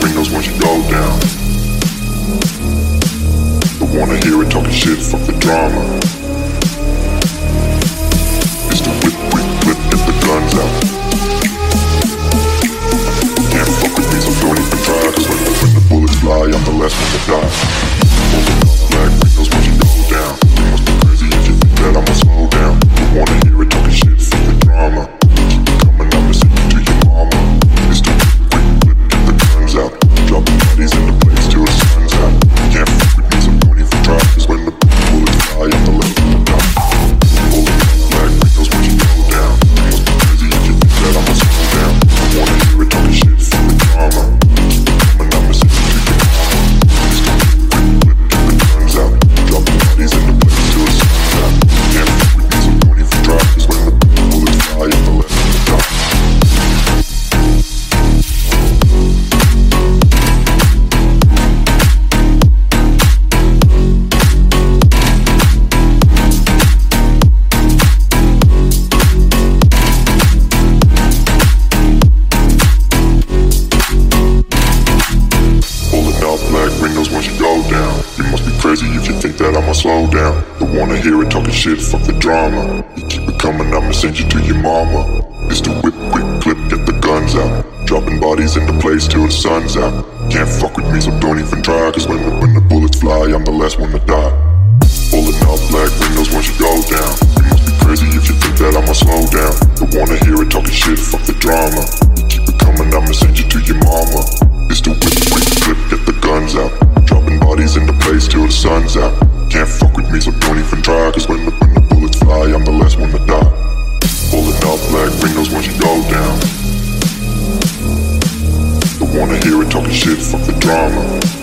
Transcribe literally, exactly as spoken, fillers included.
windows once you go down. Don't wanna hear it talking shit, fuck the drama. It's the whip, whip, whip, get the guns out. Can't fuck with me, so don't even try. Cause when, when the bullets fly, I'm the last one to die. Black windows once you go down. You must be crazy if you think that I'ma slow down. Don't wanna hear it talking shit, fuck the drama. Keep it coming, I'ma send you to your mama. It's the whip, whip, whip, get the guns out. Dropping bodies in the place till the sun's out. Can't fuck with me, so don't even try. Cause when the bullets fly, I'm the last one to die. Pulling up black windows once you go down. You must be crazy if you think that I'ma slow down. Don't wanna hear it talking shit, fuck the drama. Keep it coming, I'ma send you to your mama. It's the whip, whip, whip, get the guns out. Dropping bodies in the place till the sun's out. Can't fuck with me, so don't even try. Cause when the bullets fly, I'm the last one to die. If you think that I'ma slow down, don't wanna hear it talking shit, fuck the drama. You keep it coming, I'ma send you to your mama. It's the whip, whip, clip, get the guns out. Dropping bodies into place till the sun's out. Can't fuck with me, so don't even try. Cause when the, when the bullets fly, I'm the last one to die. Pulling out black windows once you go down. You must be crazy if you think that I'ma slow down. Don't wanna hear it talking shit, fuck the drama. You keep it coming, I'ma send you to your mama. It's the whip, whip, clip, get the guns out. Dropping bodies into place till the sun's out. Can't fuck with me, so don't even try. Cause when the, when the bullets fly, I'm the last one to die. Pulling out black windows once you go down. Don't wanna hear it talking shit, fuck the drama.